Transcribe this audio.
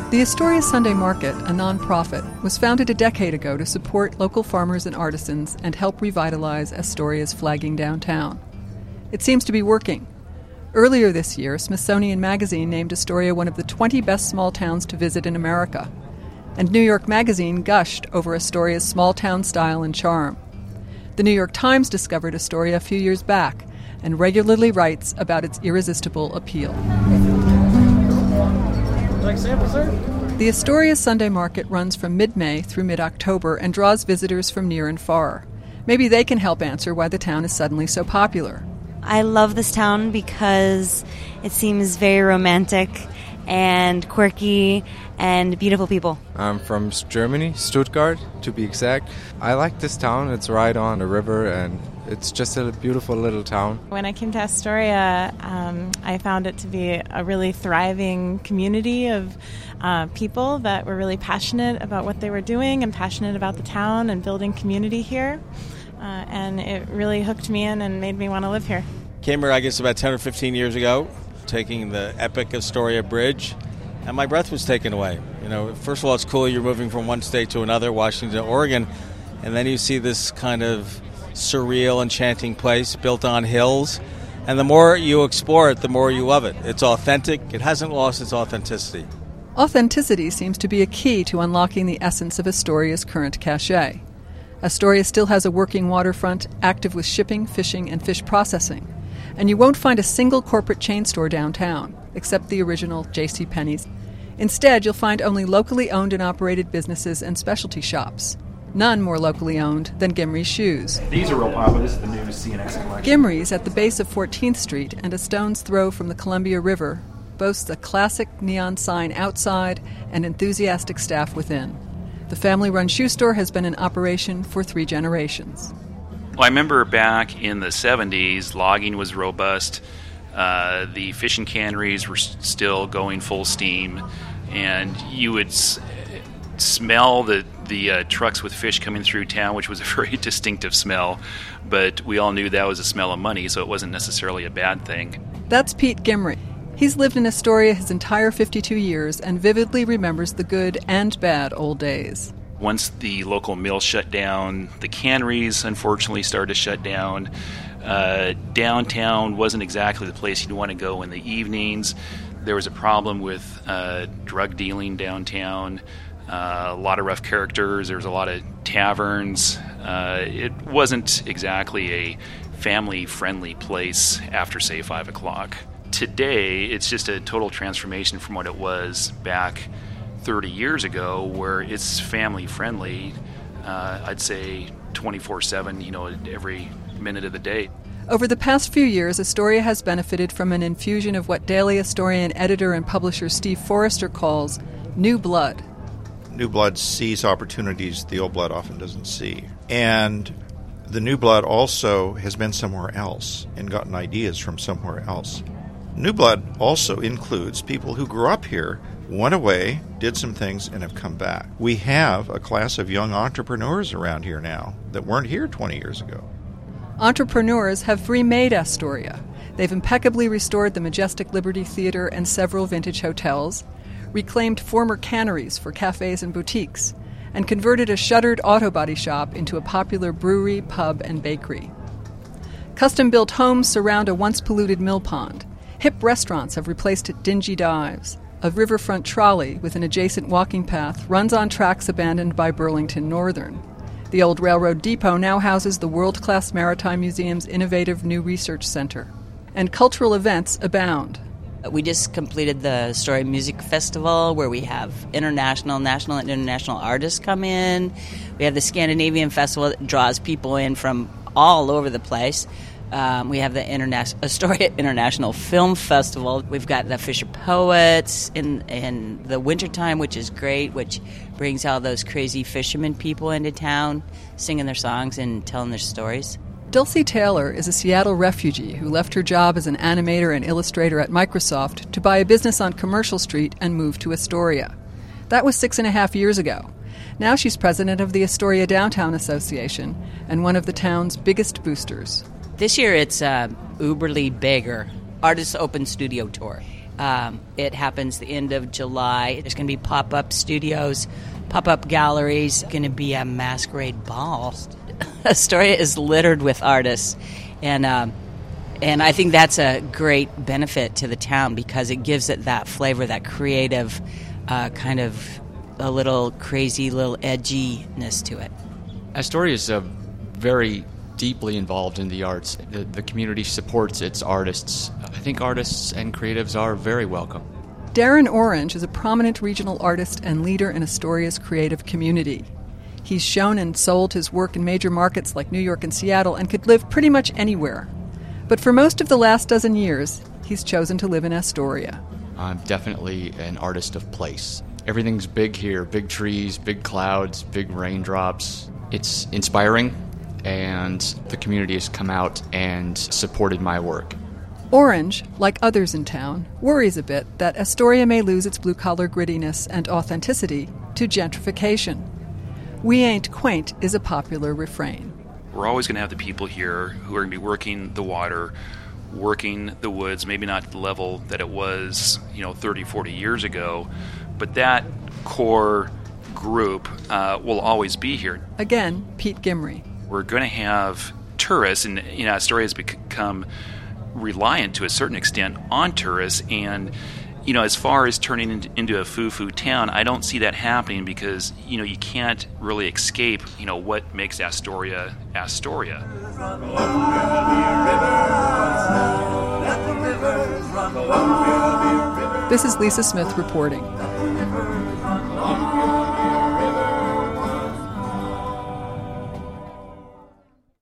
The Astoria Sunday Market, a nonprofit, was founded a decade ago to support local farmers and artisans and help revitalize Astoria's flagging downtown. It seems to be working. Earlier this year, Smithsonian Magazine named Astoria one of the 20 best small towns to visit in America. And New York Magazine gushed over Astoria's small-town style and charm. The New York Times discovered Astoria a few years back and regularly writes about its irresistible appeal. Like sample, sir? The Astoria Sunday Market runs from mid-May through mid-October and draws visitors from near and far. Maybe they can help answer why the town is suddenly so popular. I love this town because it seems very romantic and quirky and beautiful people. I'm from Germany, Stuttgart to be exact. I like this town. It's right on a river and it's just a beautiful little town. When I came to Astoria, I found it to be a really thriving community of people that were really passionate about what they were doing and passionate about the town and building community here. And it really hooked me in and made me want to live here. Came here, I guess, about 10 or 15 years ago, taking the epic Astoria Bridge, and my breath was taken away. You know, first of all, it's cool you're moving from one state to another, Washington, Oregon, and then you see this kind of surreal, enchanting place built on hills, and the more you explore it, the more you love it. It's authentic. It hasn't lost its authenticity. Authenticity seems to be a key to unlocking the essence of Astoria's current cachet. Astoria still has a working waterfront, active with shipping, fishing, and fish processing. And you won't find a single corporate chain store downtown, except the original JCPenney's. Instead, you'll find only locally owned and operated businesses and specialty shops. None more locally owned than Gimri's Shoes. These are real popular. This is the new CNX collection. Gimri's, at the base of 14th Street and a stone's throw from the Columbia River, boasts a classic neon sign outside and enthusiastic staff within. The family-run shoe store has been in operation for 3 generations. Well, I remember back in the 70s, logging was robust. The fishing canneries were still going full steam, and you would smell the trucks with fish coming through town, which was a very distinctive smell, but we all knew that was a smell of money, so it wasn't necessarily a bad thing. That's Pete Gimri. He's lived in Astoria his entire 52 years and vividly remembers the good and bad old days. Once the local mill shut down, the canneries unfortunately started to shut down. Downtown wasn't exactly the place you'd want to go in the evenings. There was a problem with drug dealing downtown. A lot of rough characters. There was a lot of taverns. It wasn't exactly a family-friendly place after, say, 5 o'clock. Today, it's just a total transformation from what it was back 30 years ago, where it's family-friendly, I'd say 24/7, every minute of the day. Over the past few years, Astoria has benefited from an infusion of what Daily Astorian editor and publisher Steve Forrester calls new blood. New blood sees opportunities the old blood often doesn't see. And the new blood also has been somewhere else and gotten ideas from somewhere else. New blood also includes people who grew up here, went away, did some things, and have come back. We have a class of young entrepreneurs around here now that weren't here 20 years ago. Entrepreneurs have remade Astoria. They've impeccably restored the majestic Liberty Theater and several vintage hotels, reclaimed former canneries for cafes and boutiques, and converted a shuttered auto body shop into a popular brewery, pub, and bakery. Custom-built homes surround a once-polluted mill pond. Hip restaurants have replaced dingy dives. A riverfront trolley with an adjacent walking path runs on tracks abandoned by Burlington Northern. The old railroad depot now houses the world-class Maritime Museum's innovative new research center. And cultural events abound. We just completed the Astoria Music Festival, where we have international, national, and international artists come in. We have the Scandinavian Festival that draws people in from all over the place. We have the Astoria International Film Festival. We've got the Fisher Poets in the wintertime, which is great, which brings all those crazy fishermen people into town, singing their songs and telling their stories. Dulcie Taylor is a Seattle refugee who left her job as an animator and illustrator at Microsoft to buy a business on Commercial Street and move to Astoria. That was 6.5 years ago. Now she's president of the Astoria Downtown Association and one of the town's biggest boosters. This year it's uberly bigger. Artists Open Studio Tour. It happens the end of July. There's going to be pop-up studios, pop-up galleries, going to be a masquerade ball. Astoria is littered with artists, and I think that's a great benefit to the town because it gives it that flavor, that creative kind of a little crazy, little edginess to it. Astoria is very deeply involved in the arts. The community supports its artists. I think artists and creatives are very welcome. Darren Orange is a prominent regional artist and leader in Astoria's creative community. He's shown and sold his work in major markets like New York and Seattle and could live pretty much anywhere. But for most of the last dozen years, he's chosen to live in Astoria. I'm definitely an artist of place. Everything's big here, big trees, big clouds, big raindrops. It's inspiring, and the community has come out and supported my work. Orange, like others in town, worries a bit that Astoria may lose its blue-collar grittiness and authenticity to gentrification. "We ain't quaint" is a popular refrain. We're always going to have the people here who are going to be working the water, working the woods, maybe not at the level that it was, 30, 40 years ago, but that core group will always be here. Again, Pete Gimry. We're going to have tourists, and Astoria has become reliant to a certain extent on tourists, and as far as turning into a foo-foo town, I don't see that happening because you can't really escape what makes Astoria Astoria. This is Lisa Smith reporting.